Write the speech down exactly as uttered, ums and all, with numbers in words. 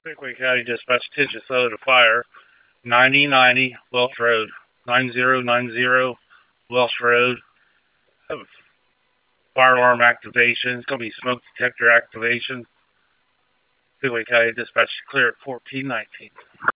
Pickwick County Dispatch, attention, cellular to fire, ninety ninety Welsh Road, nine zero nine zero Welsh Road. Have fire alarm activation. It's going to be smoke detector activation. Pickwick County Dispatch, clear at fourteen nineteen.